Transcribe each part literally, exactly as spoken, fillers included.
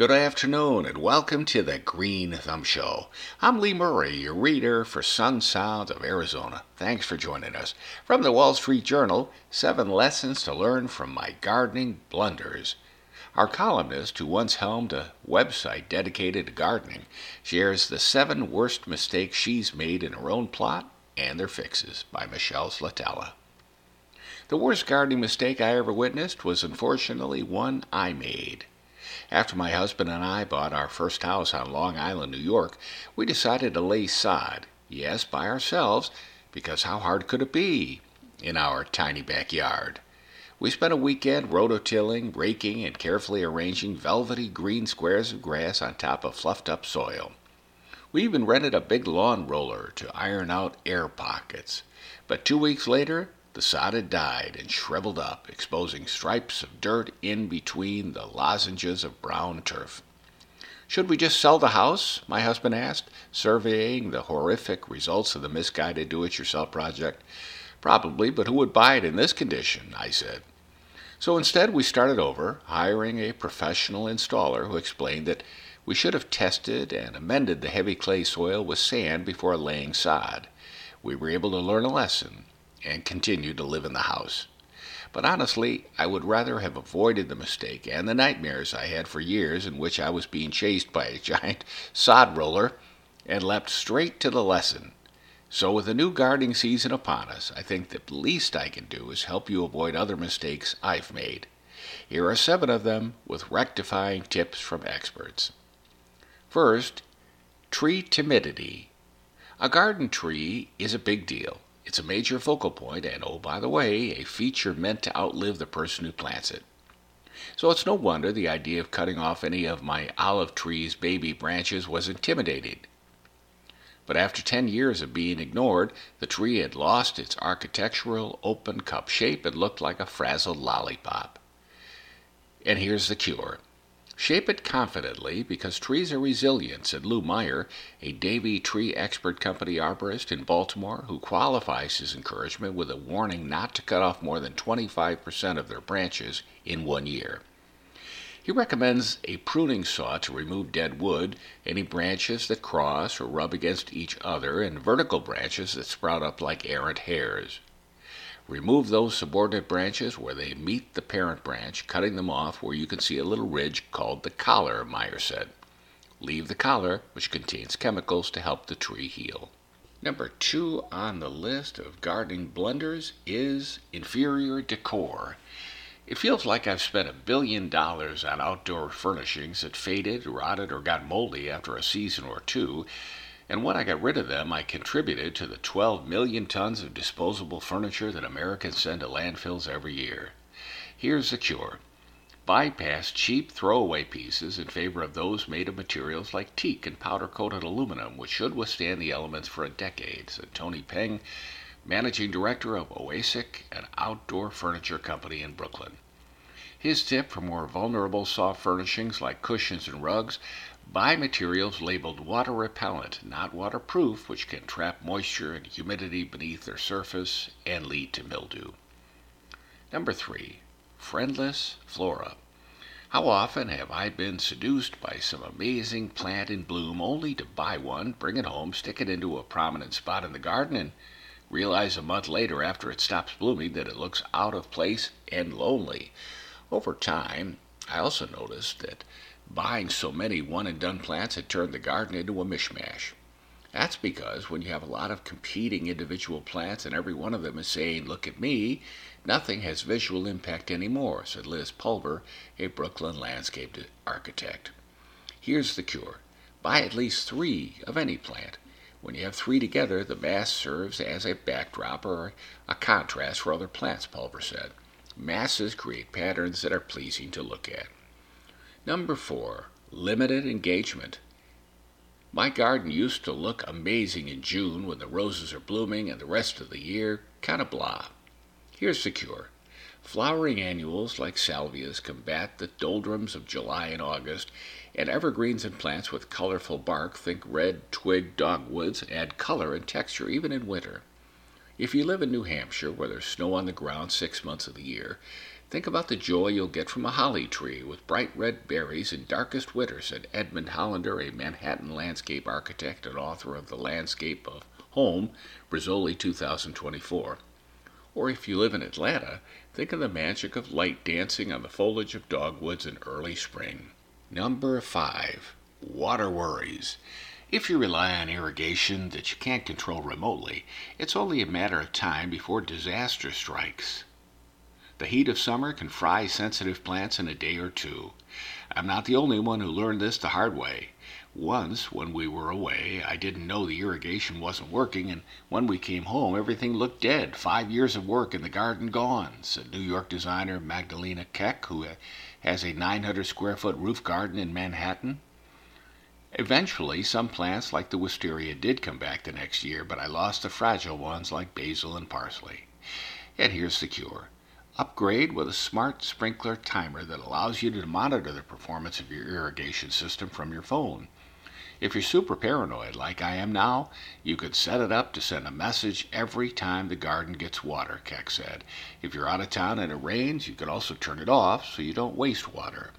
Good afternoon and welcome to the Green Thumb Show. I'm Lee Murray, your reader for Sun Sounds of Arizona. Thanks for joining us. From the Wall Street Journal, seven lessons to learn from my gardening blunders. Our columnist, who once helmed a website dedicated to gardening, shares the seven worst mistakes she's made in her own plot and their fixes by Michelle Slatella. The worst gardening mistake I ever witnessed was unfortunately one I made. After my husband and I bought our first house on Long Island, New York, we decided to lay sod, yes, by ourselves, because how hard could it be in our tiny backyard? We spent a weekend rototilling, raking, and carefully arranging velvety green squares of grass on top of fluffed-up soil. We even rented a big lawn roller to iron out air pockets. But two weeks later, the sod had died and shriveled up, exposing stripes of dirt in between the lozenges of brown turf. Should we just sell the house? My husband asked, surveying the horrific results of the misguided do-it-yourself project. Probably, but who would buy it in this condition? I said. So instead we started over, hiring a professional installer who explained that we should have tested and amended the heavy clay soil with sand before laying sod. We were able to learn a lesson and continue to live in the house. But honestly, I would rather have avoided the mistake and the nightmares I had for years in which I was being chased by a giant sod roller and leapt straight to the lesson. So with the new gardening season upon us, I think the least I can do is help you avoid other mistakes I've made. Here are seven of them with rectifying tips from experts. First, tree timidity. A garden tree is a big deal. It's a major focal point and, oh, by the way, a feature meant to outlive the person who plants it. So it's no wonder the idea of cutting off any of my olive tree's baby branches was intimidating. But after ten years of being ignored, the tree had lost its architectural open cup shape and looked like a frazzled lollipop. And here's the cure. Shape it confidently because trees are resilient, said Lou Meyer, a Davey Tree Expert Company arborist in Baltimore, who qualifies his encouragement with a warning not to cut off more than twenty-five percent of their branches in one year. He recommends a pruning saw to remove dead wood, any branches that cross or rub against each other, and vertical branches that sprout up like errant hairs. Remove those subordinate branches where they meet the parent branch, cutting them off where you can see a little ridge called the collar, Meyer said. Leave the collar, which contains chemicals to help the tree heal. Number two on the list of gardening blunders is inferior decor. It feels like I've spent a billion dollars on outdoor furnishings that faded, rotted, or got moldy after a season or two, and when I got rid of them, I contributed to the twelve million tons of disposable furniture that Americans send to landfills every year. Here's the cure. Bypass cheap throwaway pieces in favor of those made of materials like teak and powder-coated aluminum, which should withstand the elements for a decade, said Tony Peng, managing director of Oasic, an outdoor furniture company in Brooklyn. His tip for more vulnerable soft furnishings like cushions and rugs: buy materials labeled water repellent, not waterproof, which can trap moisture and humidity beneath their surface and lead to mildew. Number three, friendless flora. How often have I been seduced by some amazing plant in bloom only to buy one, bring it home, stick it into a prominent spot in the garden, and realize a month later after it stops blooming that it looks out of place and lonely. Over time, I also noticed that buying so many one-and-done plants had turned the garden into a mishmash. That's because when you have a lot of competing individual plants and every one of them is saying, "Look at me," nothing has visual impact anymore, said Liz Pulver, a Brooklyn landscape architect. Here's the cure. Buy at least three of any plant. When you have three together, the mass serves as a backdrop or a contrast for other plants, Pulver said. Masses create patterns that are pleasing to look at. Number four, limited engagement. My garden used to look amazing in June when the roses are blooming, and the rest of the year, kind of blah. Here's the cure. Flowering annuals like salvias combat the doldrums of July and August, and evergreens and plants with colorful bark, think red twig dogwoods, add color and texture even in winter. If you live in New Hampshire, where there's snow on the ground six months of the year, Think about the joy you'll get from a holly tree with bright red berries in darkest winter, said Edmund Hollander, a Manhattan landscape architect and author of The Landscape of Home, Rizzoli two thousand twenty-four. Or if you live in Atlanta, think of the magic of light dancing on the foliage of dogwoods in early spring. Number five. Water worries. If you rely on irrigation that you can't control remotely, it's only a matter of time before disaster strikes. The heat of summer can fry sensitive plants in a day or two. I'm not the only one who learned this the hard way. Once, when we were away, I didn't know the irrigation wasn't working, and when we came home, everything looked dead. Five years of work in the garden gone, said New York designer Magdalena Keck, who has a nine hundred square foot roof garden in Manhattan. Eventually, some plants like the wisteria did come back the next year, but I lost the fragile ones like basil and parsley. And here's the cure. Upgrade with a smart sprinkler timer that allows you to monitor the performance of your irrigation system from your phone. If you're super paranoid like I am now, you could set it up to send a message every time the garden gets water, Keck said. If you're out of town and it rains, you could also turn it off so you don't waste water.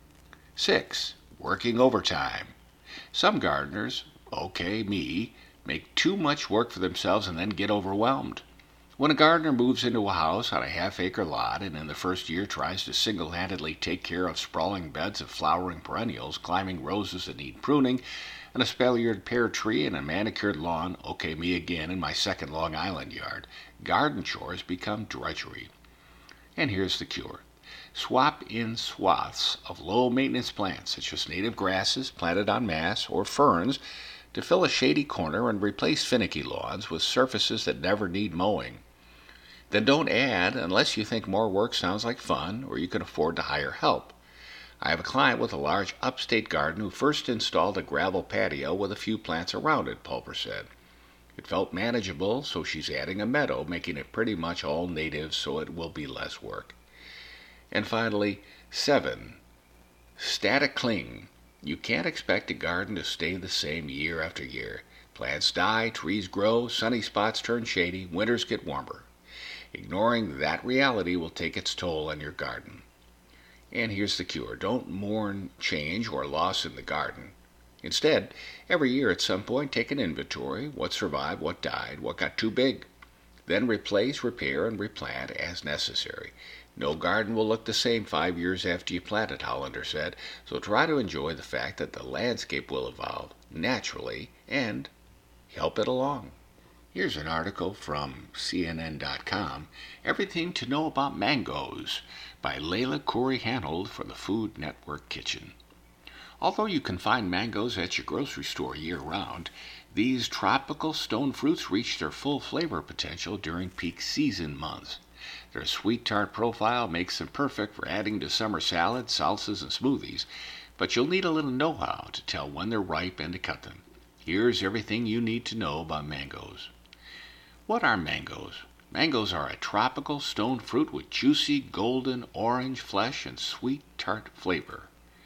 Six. Working overtime. Some gardeners, okay, me, make too much work for themselves and then get overwhelmed. When a gardener moves into a house on a half-acre lot and in the first year tries to single-handedly take care of sprawling beds of flowering perennials, climbing roses that need pruning, and a spaliered pear tree and a manicured lawn, okay, me again, in my second Long Island yard, garden chores become drudgery. And here's the cure. Swap in swaths of low-maintenance plants, such as native grasses planted en masse or ferns, to fill a shady corner and replace finicky lawns with surfaces that never need mowing. Then don't add unless you think more work sounds like fun or you can afford to hire help. I have a client with a large upstate garden who first installed a gravel patio with a few plants around it, Pulver said. It felt manageable, so she's adding a meadow, making it pretty much all native so it will be less work. And finally, seven. Static cling. You can't expect a garden to stay the same year after year. Plants die, trees grow, sunny spots turn shady, winters get warmer. Ignoring that reality will take its toll on your garden. And here's the cure. Don't mourn change or loss in the garden. Instead, every year at some point take an inventory, what survived, what died, what got too big. Then replace, repair, and replant as necessary. No garden will look the same five years after you plant it, Hollander said, so try to enjoy the fact that the landscape will evolve naturally and help it along. Here's an article from C N N dot com, Everything to Know About Mangoes, by Layla Corey-Hanold for the Food Network Kitchen. Although you can find mangoes at your grocery store year-round, these tropical stone fruits reach their full flavor potential during peak season months. Their sweet tart profile makes them perfect for adding to summer salads, salsas, and smoothies, but you'll need a little know-how to tell when they're ripe and to cut them. Here's everything you need to know about mangoes. What are mangoes? Mangoes are a tropical stone fruit with juicy golden orange flesh and sweet tart flavor.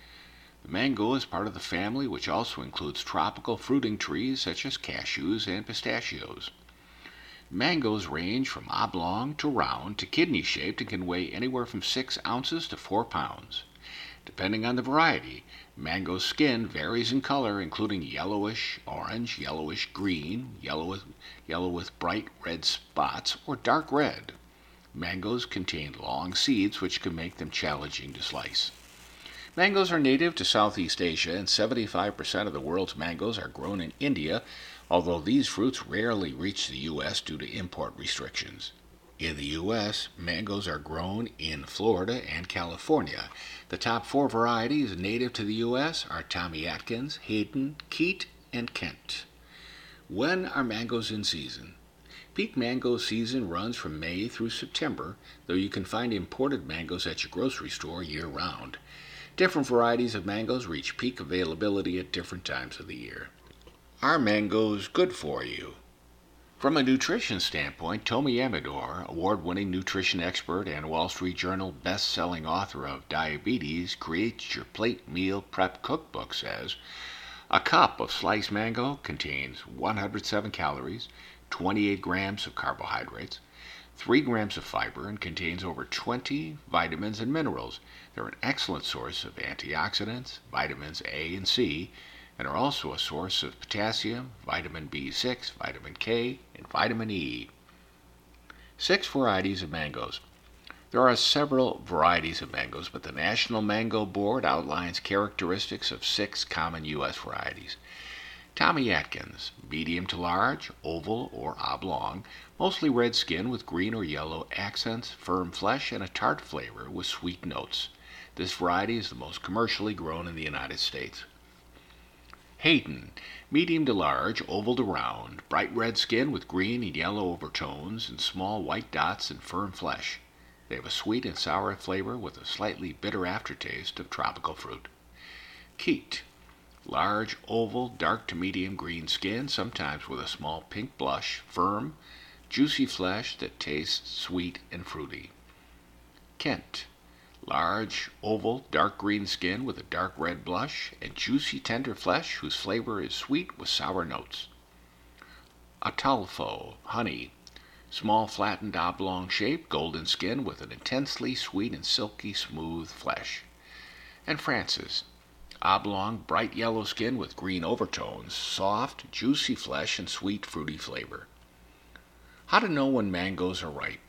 The mango is part of the family which also includes tropical fruiting trees such as cashews and pistachios. Mangoes range from oblong to round to kidney-shaped and can weigh anywhere from six ounces to four pounds. Depending on the variety, mango skin varies in color, including yellowish orange, yellowish green, yellow with, yellow with bright red spots, or dark red. Mangoes contain long seeds, which can make them challenging to slice. Mangoes are native to Southeast Asia, and seventy-five percent of the world's mangoes are grown in India, although these fruits rarely reach the U S due to import restrictions. In the U S, mangoes are grown in Florida and California. The top four varieties native to the U S are Tommy Atkins, Hayden, Keat, and Kent. When are mangoes in season? Peak mango season runs from May through September, though you can find imported mangoes at your grocery store year-round. Different varieties of mangoes reach peak availability at different times of the year. Are mangoes good for you? From a nutrition standpoint, Tomi Amador, award-winning nutrition expert and Wall Street Journal best-selling author of Diabetes, Create Your Plate Meal Prep Cookbook, says, a cup of sliced mango contains one hundred seven calories, twenty-eight grams of carbohydrates, three grams of fiber and contains over twenty vitamins and minerals. They're an excellent source of antioxidants, vitamins A and C, and are also a source of potassium, vitamin B six, vitamin K, and vitamin E. Six varieties of mangoes. There are several varieties of mangoes, but the National Mango Board outlines characteristics of six common U S varieties. Tommy Atkins, medium to large, oval or oblong, mostly red skin with green or yellow accents, firm flesh, and a tart flavor with sweet notes. This variety is the most commercially grown in the United States. Hayden, medium to large, oval to round, bright red skin with green and yellow overtones and small white dots and firm flesh. They have a sweet and sour flavor with a slightly bitter aftertaste of tropical fruit. Keat, large, oval, dark to medium green skin, sometimes with a small pink blush, firm, juicy flesh that tastes sweet and fruity. Kent, large, oval, dark green skin with a dark red blush and juicy tender flesh whose flavor is sweet with sour notes. Ataulfo, honey, small flattened oblong shape, golden skin with an intensely sweet and silky smooth flesh. And Francis, oblong, bright yellow skin with green overtones, soft, juicy flesh, and sweet, fruity flavor. How to know when mangoes are ripe.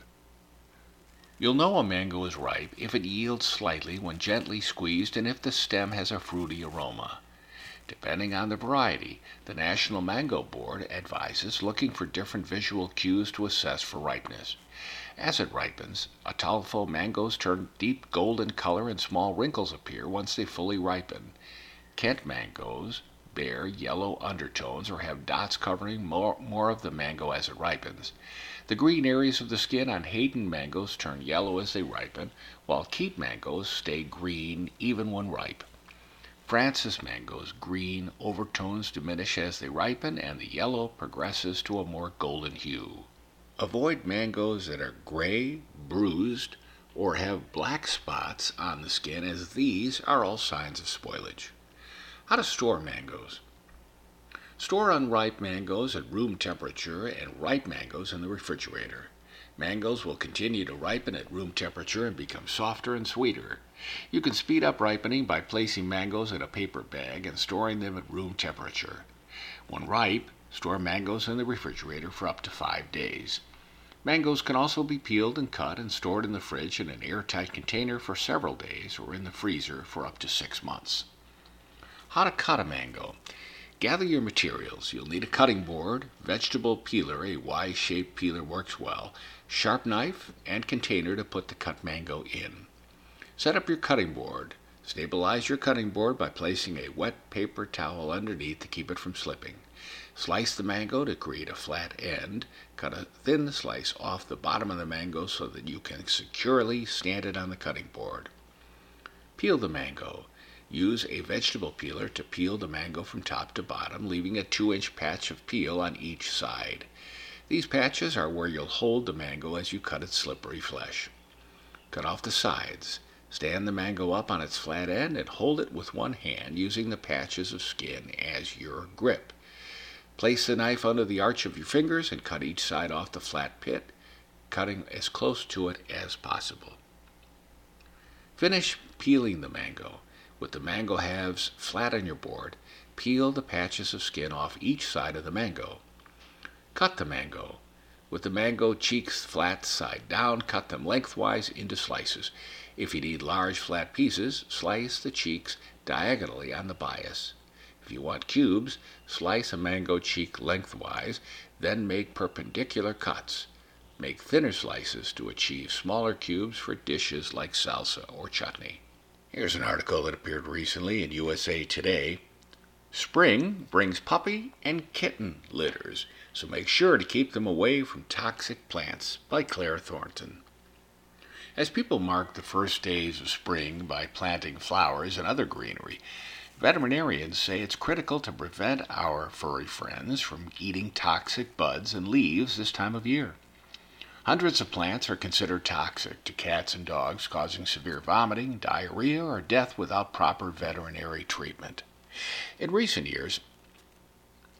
You'll know a mango is ripe if it yields slightly when gently squeezed and if the stem has a fruity aroma. Depending on the variety, the National Mango Board advises looking for different visual cues to assess for ripeness. As it ripens, Ataulfo mangoes turn deep golden color and small wrinkles appear once they fully ripen. Kent mangoes bear yellow undertones or have dots covering more, more of the mango as it ripens. The green areas of the skin on Hayden mangoes turn yellow as they ripen, while Keat mangoes stay green even when ripe. Francis mangoes' green overtones diminish as they ripen and the yellow progresses to a more golden hue. Avoid mangoes that are gray, bruised, or have black spots on the skin, as these are all signs of spoilage. How to store mangoes. Store unripe mangoes at room temperature and ripe mangoes in the refrigerator. Mangoes will continue to ripen at room temperature and become softer and sweeter. You can speed up ripening by placing mangoes in a paper bag and storing them at room temperature. When ripe, store mangoes in the refrigerator for up to five days. Mangoes can also be peeled and cut and stored in the fridge in an airtight container for several days or in the freezer for up to six months. How to cut a mango. Gather your materials. You'll need a cutting board, vegetable peeler, a Y-shaped peeler works well, sharp knife, and container to put the cut mango in. Set up your cutting board. Stabilize your cutting board by placing a wet paper towel underneath to keep it from slipping. Slice the mango to create a flat end. Cut a thin slice off the bottom of the mango so that you can securely stand it on the cutting board. Peel the mango. Use a vegetable peeler to peel the mango from top to bottom, leaving a two-inch patch of peel on each side. These patches are where you'll hold the mango as you cut its slippery flesh. Cut off the sides. Stand the mango up on its flat end and hold it with one hand, using the patches of skin as your grip. Place the knife under the arch of your fingers and cut each side off the flat pit, cutting as close to it as possible. Finish peeling the mango. With the mango halves flat on your board, peel the patches of skin off each side of the mango. Cut the mango. With the mango cheeks flat side down, cut them lengthwise into slices. If you need large flat pieces, slice the cheeks diagonally on the bias. If you want cubes, slice a mango cheek lengthwise, then make perpendicular cuts. Make thinner slices to achieve smaller cubes for dishes like salsa or chutney. Here's an article that appeared recently in U S A Today. Spring brings puppy and kitten litters, so make sure to keep them away from toxic plants, by Claire Thornton. As people mark the first days of spring by planting flowers and other greenery, veterinarians say it's critical to prevent our furry friends from eating toxic buds and leaves this time of year. Hundreds of plants are considered toxic to cats and dogs, causing severe vomiting, diarrhea, or death without proper veterinary treatment. In recent years,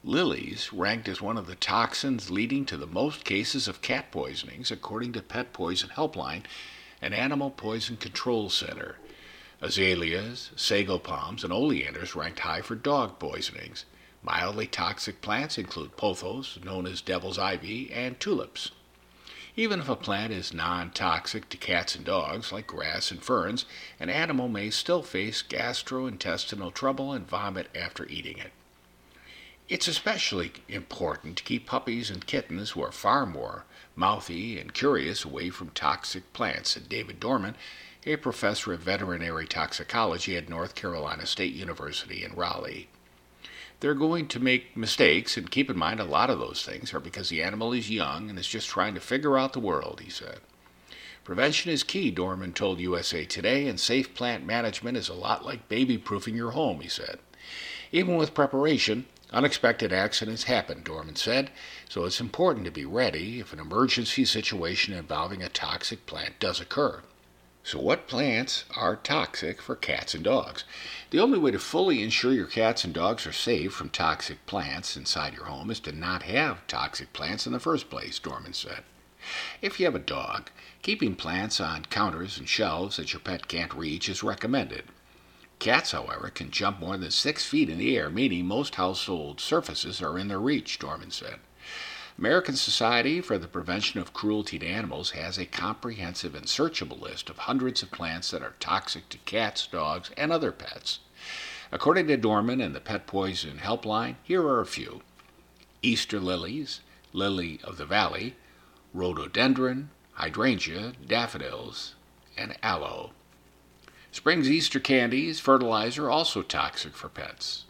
Lilies ranked as one of the toxins leading to the most cases of cat poisonings, according to Pet Poison Helpline, an animal poison control center. Azaleas, sago palms, and oleanders ranked high for dog poisonings. Mildly toxic plants include pothos, known as devil's ivy, and tulips. Even if a plant is non-toxic to cats and dogs, like grass and ferns, an animal may still face gastrointestinal trouble and vomit after eating it. It's especially important to keep puppies and kittens, who are far more mouthy and curious, away from toxic plants, said David Dorman, a professor of veterinary toxicology at North Carolina State University in Raleigh. They're going to make mistakes, and keep in mind a lot of those things are because the animal is young and is just trying to figure out the world, he said. Prevention is key, Dorman told U S A Today, and safe plant management is a lot like baby-proofing your home, he said. Even with preparation, unexpected accidents happen, Dorman said, so it's important to be ready if an emergency situation involving a toxic plant does occur. So what plants are toxic for cats and dogs? The only way to fully ensure your cats and dogs are safe from toxic plants inside your home is to not have toxic plants in the first place, Dorman said. If you have a dog, keeping plants on counters and shelves that your pet can't reach is recommended. Cats, however, can jump more than six feet in the air, meaning most household surfaces are in their reach, Dorman said. American Society for the Prevention of Cruelty to Animals has a comprehensive and searchable list of hundreds of plants that are toxic to cats, dogs, and other pets. According to Dorman and the Pet Poison Helpline, here are a few. Easter lilies, lily of the valley, rhododendron, hydrangea, daffodils, and aloe. Spring's Easter candies, fertilizer, also toxic for pets.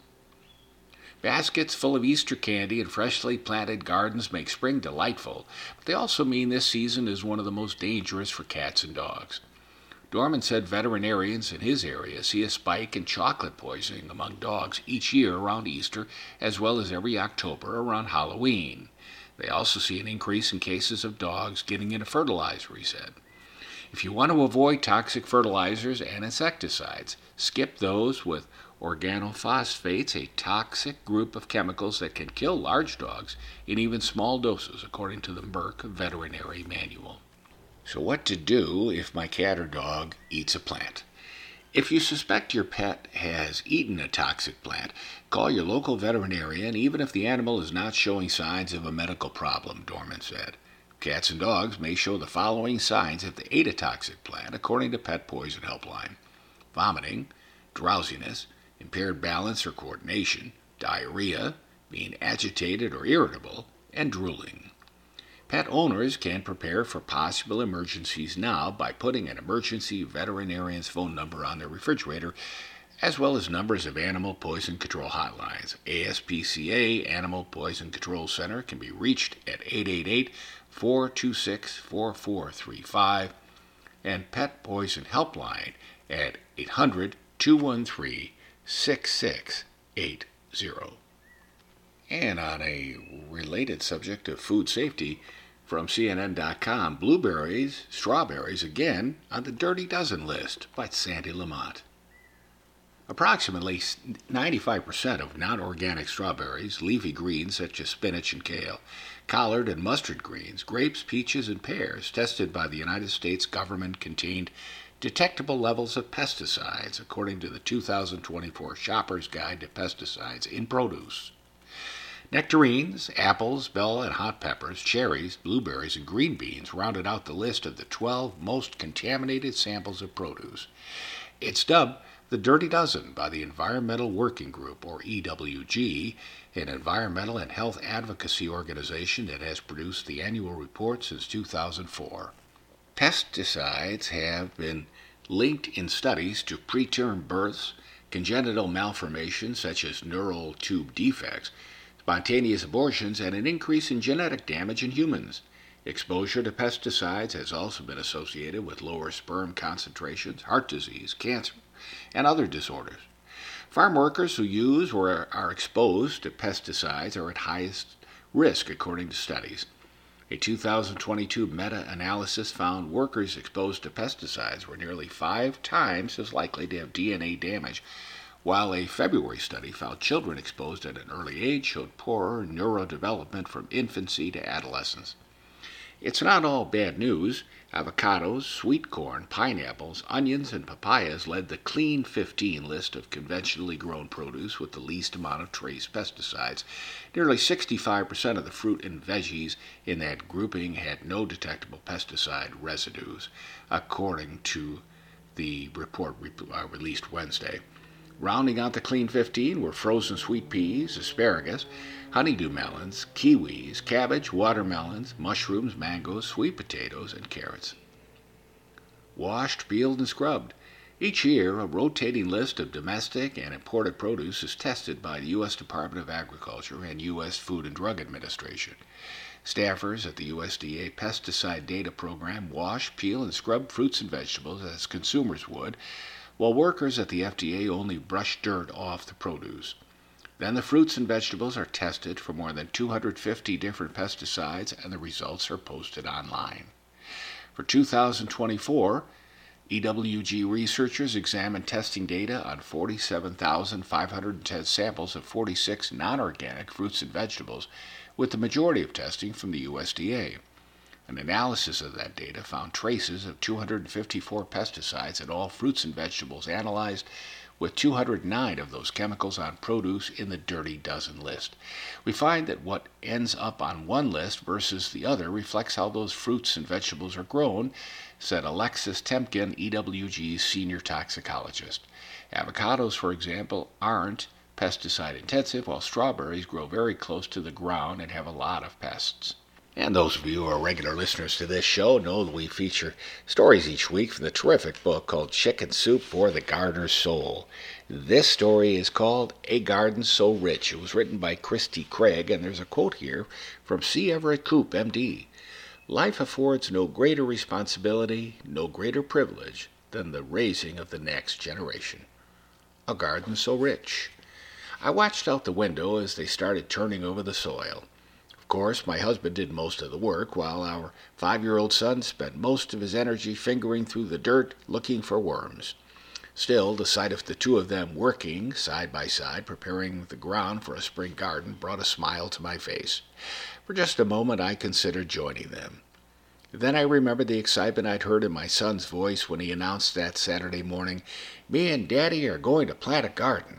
Baskets full of Easter candy and freshly planted gardens make spring delightful, but they also mean this season is one of the most dangerous for cats and dogs. Dorman said veterinarians in his area see a spike in chocolate poisoning among dogs each year around Easter, as well as every October around Halloween. They also see an increase in cases of dogs getting into fertilizer, he said. If you want to avoid toxic fertilizers and insecticides, skip those with organophosphates, a toxic group of chemicals that can kill large dogs in even small doses, according to the Merck Veterinary Manual. So what to do if my cat or dog eats a plant? If you suspect your pet has eaten a toxic plant, call your local veterinarian even if the animal is not showing signs of a medical problem, Dorman said. Cats and dogs may show the following signs if they ate a toxic plant, according to Pet Poison Helpline: vomiting, drowsiness, impaired balance or coordination, diarrhea, being agitated or irritable, and drooling. Pet owners can prepare for possible emergencies now by putting an emergency veterinarian's phone number on their refrigerator, as well as numbers of animal poison control hotlines. A S P C A Animal Poison Control Center can be reached at eight eight eight, four two six, four four three five and Pet Poison Helpline at eight hundred, two one three, six six eight zero. And on a related subject of food safety, from C N N dot com, blueberries, strawberries again on the Dirty Dozen list by Sandy Lamont. Approximately ninety-five percent of non-organic strawberries, leafy greens such as spinach and kale, collard and mustard greens, grapes, peaches, and pears tested by the United States government contained detectable levels of pesticides, according to the two thousand twenty-four Shopper's Guide to Pesticides in Produce. Nectarines, apples, bell and hot peppers, cherries, blueberries, and green beans rounded out the list of the twelve most contaminated samples of produce. It's dubbed the Dirty Dozen by the Environmental Working Group, or E W G, an environmental and health advocacy organization that has produced the annual report since two thousand four. Pesticides have been linked in studies to preterm births, congenital malformations such as neural tube defects, spontaneous abortions, and an increase in genetic damage in humans. Exposure to pesticides has also been associated with lower sperm concentrations, heart disease, cancer, and other disorders. Farm workers who use or are exposed to pesticides are at highest risk, according to studies. A two thousand twenty-two meta-analysis found workers exposed to pesticides were nearly five times as likely to have D N A damage, while a February study found children exposed at an early age showed poorer neurodevelopment from infancy to adolescence. It's not all bad news. Avocados, sweet corn, pineapples, onions, and papayas led the Clean fifteen list of conventionally grown produce with the least amount of trace pesticides. Nearly sixty-five percent of the fruit and veggies in that grouping had no detectable pesticide residues, according to the report re- uh, released Wednesday. Rounding out the Clean fifteen were frozen sweet peas, asparagus, honeydew melons, kiwis, cabbage, watermelons, mushrooms, mangoes, sweet potatoes, and carrots. Washed, peeled, and scrubbed. Each year, a rotating list of domestic and imported produce is tested by the U S Department of Agriculture and U S Food and Drug Administration. Staffers at the U S D A Pesticide Data Program wash, peel, and scrub fruits and vegetables as consumers would, while workers at the F D A only brush dirt off the produce. Then the fruits and vegetables are tested for more than two hundred fifty different pesticides, and the results are posted online. For two thousand twenty-four, E W G researchers examined testing data on forty-seven thousand five hundred ten samples of forty-six non-organic fruits and vegetables, with the majority of testing from the U S D A. An analysis of that data found traces of two hundred fifty-four pesticides in all fruits and vegetables analyzed, with two hundred nine of those chemicals on produce in the Dirty Dozen list. We find that what ends up on one list versus the other reflects how those fruits and vegetables are grown, said Alexis Temkin, E W G's senior toxicologist. Avocados, for example, aren't pesticide intensive, while strawberries grow very close to the ground and have a lot of pests. And those of you who are regular listeners to this show know that we feature stories each week from the terrific book called Chicken Soup for the Gardener's Soul. This story is called A Garden So Rich. It was written by Christy Craig, and there's a quote here from C. Everett Koop, M D. Life affords no greater responsibility, no greater privilege than the raising of the next generation. A garden so rich. I watched out the window as they started turning over the soil. Of course, my husband did most of the work, while our five-year-old son spent most of his energy fingering through the dirt looking for worms. Still, the sight of the two of them working side by side, preparing the ground for a spring garden, brought a smile to my face. For just a moment I considered joining them. Then I remembered the excitement I'd heard in my son's voice when he announced that Saturday morning, "Me and Daddy are going to plant a garden."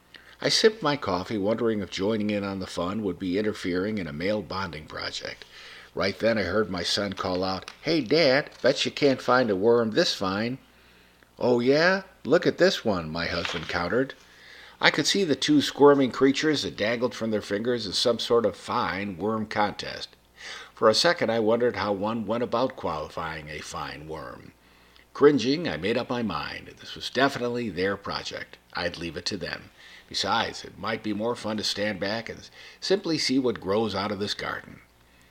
I sipped my coffee, wondering if joining in on the fun would be interfering in a male bonding project. Right then I heard my son call out, "Hey, Dad, bet you can't find a worm this fine." "Oh, yeah? Look at this one," my husband countered. I could see the two squirming creatures that dangled from their fingers in some sort of fine worm contest. For a second I wondered how one went about qualifying a fine worm. Cringing, I made up my mind. This was definitely their project. I'd leave it to them. Besides, it might be more fun to stand back and simply see what grows out of this garden.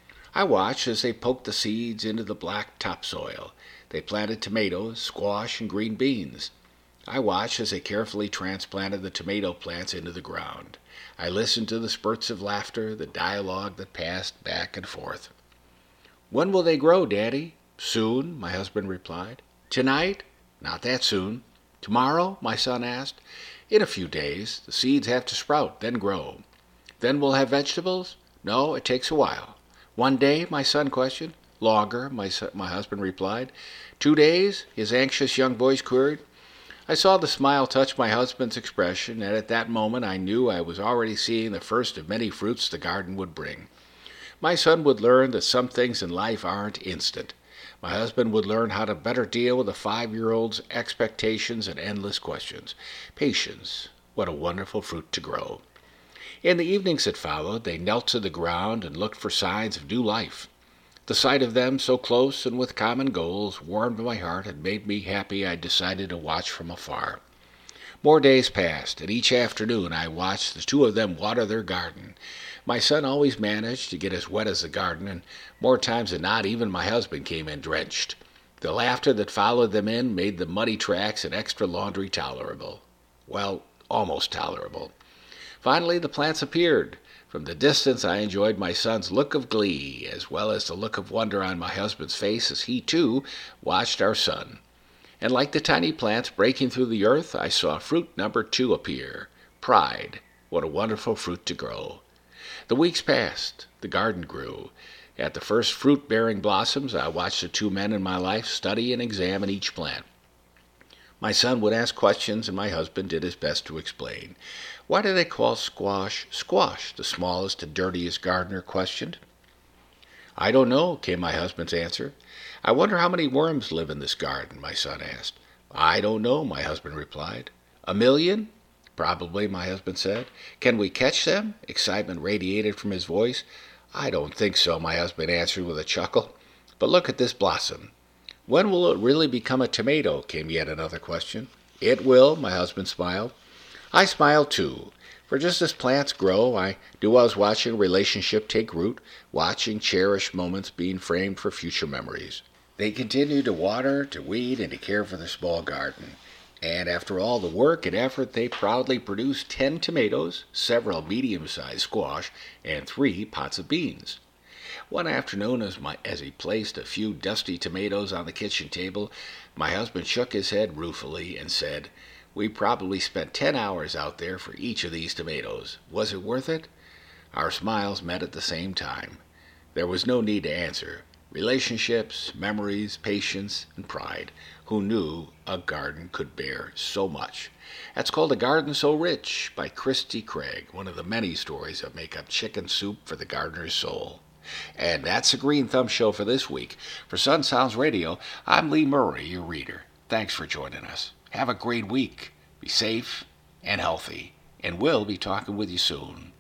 I watched as they poked the seeds into the black topsoil. They planted tomatoes, squash, and green beans. I watched as they carefully transplanted the tomato plants into the ground. I listened to the spurts of laughter, the dialogue that passed back and forth. "When will they grow, Daddy?" "Soon," my husband replied. "Tonight?" "Not that soon." "Tomorrow?" my son asked. "In a few days. The seeds have to sprout, then grow." "Then we'll have vegetables?" "No, it takes a while." "One day?" my son questioned. "Longer," my, son, my husband replied. "Two days?" his anxious young voice queried. I saw the smile touch my husband's expression, and at that moment I knew I was already seeing the first of many fruits the garden would bring. My son would learn that some things in life aren't instant. My husband would learn how to better deal with a five-year-old's expectations and endless questions. Patience, what a wonderful fruit to grow. In the evenings that followed, they knelt to the ground and looked for signs of new life. The sight of them, so close and with common goals, warmed my heart and made me happy I decided to watch from afar. More days passed, and each afternoon I watched the two of them water their garden. My son always managed to get as wet as the garden, and more times than not even my husband came in drenched. The laughter that followed them in made the muddy tracks and extra laundry tolerable. Well, almost tolerable. Finally the plants appeared. From the distance I enjoyed my son's look of glee, as well as the look of wonder on my husband's face as he, too, watched our son. And like the tiny plants breaking through the earth, I saw fruit number two appear. Pride. What a wonderful fruit to grow. The weeks passed. The garden grew. At the first fruit-bearing blossoms, I watched the two men in my life study and examine each plant. My son would ask questions, and my husband did his best to explain. Why do they call squash squash? The smallest and dirtiest gardener questioned. I don't know, came my husband's answer. I wonder how many worms live in this garden, my son asked. I don't know, my husband replied. A million? Probably, my husband said. Can we catch them? Excitement radiated from his voice. I don't think so, my husband answered with a chuckle. But look at this blossom. When will it really become a tomato? Came yet another question. It will, my husband smiled. I smiled too, for just as plants grow, I knew I was watching a relationship take root, watching cherished moments being framed for future memories. They continued to water, to weed, and to care for their small garden. And after all the work and effort, they proudly produced ten tomatoes, several medium-sized squash, and three pots of beans. One afternoon, as, my, as he placed a few dusty tomatoes on the kitchen table, my husband shook his head ruefully and said, We probably spent ten hours out there for each of these tomatoes. Was it worth it? Our smiles met at the same time. There was no need to answer. Relationships, memories, patience, and pride. Who knew a garden could bear so much? That's called A Garden So Rich by Christy Craig, one of the many stories that make up Chicken Soup for the Gardener's Soul. And that's the Green Thumb Show for this week. For Sun Sounds Radio, I'm Lee Murray, your reader. Thanks for joining us. Have a great week. Be safe and healthy. And we'll be talking with you soon.